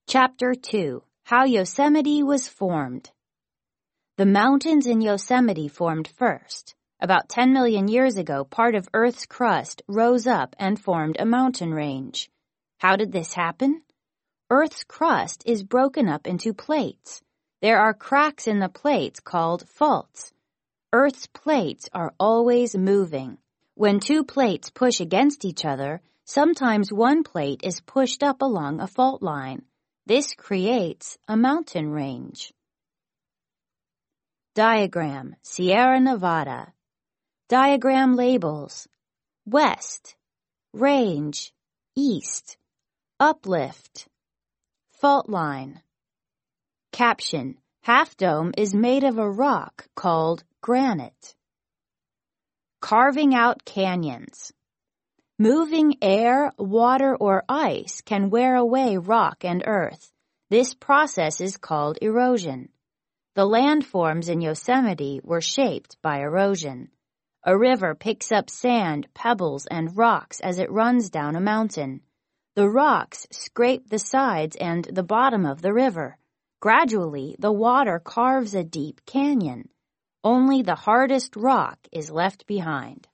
Chapter 2. How Yosemite was formed. The mountains in Yosemite formed first. About 10 million years ago, part of Earth's crust rose up and formed a mountain range. How did this happen? Earth's crust is broken up into plates. There are cracks in the plates called faults. Earth's plates are always moving. When two plates push against each other, sometimes one plate is pushed up along a fault line. This creates a mountain range. Diagram: Sierra Nevada. Diagram labels: west, range, east, uplift, fault line. Caption: Half Dome is made of a rock called granite. Carving out canyons. Moving air, water, or ice can wear away rock and earth. This process is called erosion. The landforms in Yosemite were shaped by erosion. A river picks up sand, pebbles, and rocks as it runs down a mountain. The rocks scrape the sides and the bottom of the river. Gradually, the water carves a deep canyon. Only the hardest rock is left behind.